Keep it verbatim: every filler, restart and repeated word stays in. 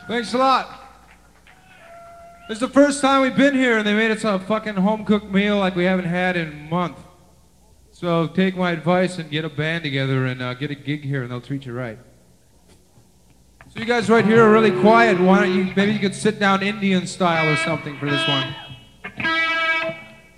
Thanks a lot. This is the first time we've been here and they made us a fucking home-cooked meal like we haven't had in a month. So take my advice and get a band together and uh, get a gig here and they'll treat you right. So you guys right here are really quiet. Why don't you, maybe you could sit down Indian style or something for this one.